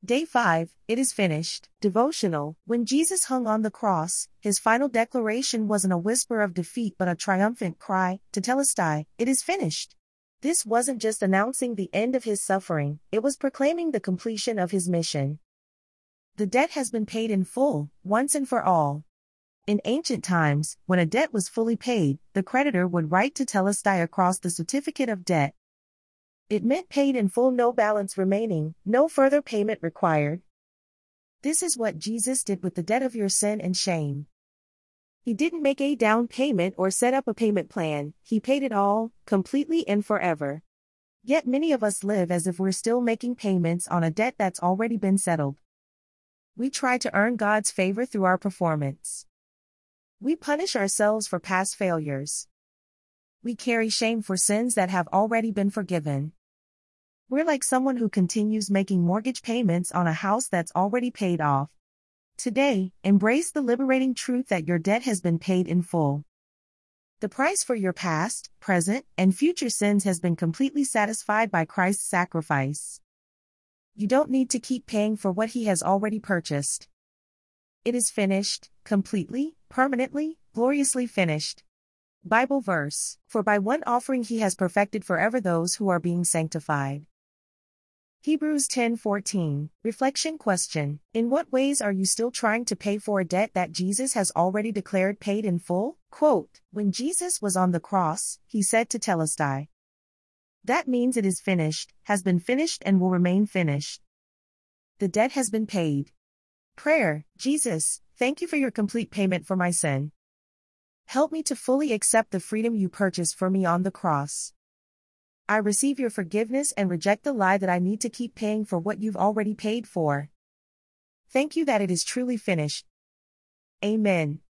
Day 5, It is Finished. Devotional. When Jesus hung on the cross, his final declaration wasn't a whisper of defeat but a triumphant cry, Tetelestai, it is finished. This wasn't just announcing the end of his suffering, it was proclaiming the completion of his mission. The debt has been paid in full, once and for all. In ancient times, when a debt was fully paid, the creditor would write Tetelestai across the certificate of debt. It meant paid in full, no balance remaining, no further payment required. This is what Jesus did with the debt of your sin and shame. He didn't make a down payment or set up a payment plan, he paid it all, completely and forever. Yet many of us live as if we're still making payments on a debt that's already been settled. We try to earn God's favor through our performance. We punish ourselves for past failures. We carry shame for sins that have already been forgiven. We're like someone who continues making mortgage payments on a house that's already paid off. Today, embrace the liberating truth that your debt has been paid in full. The price for your past, present, and future sins has been completely satisfied by Christ's sacrifice. You don't need to keep paying for what he has already purchased. It is finished, completely, permanently, gloriously finished. Bible verse, for by one offering he has perfected forever those who are being sanctified. Hebrews 10:14. Reflection question. In what ways are you still trying to pay for a debt that Jesus has already declared paid in full? Quote, when Jesus was on the cross, he said Tetelestai. That means it is finished, has been finished and will remain finished. The debt has been paid. Prayer. Jesus, thank you for your complete payment for my sin. Help me to fully accept the freedom you purchased for me on the cross. I receive your forgiveness and reject the lie that I need to keep paying for what you've already paid for. Thank you that it is truly finished. Amen.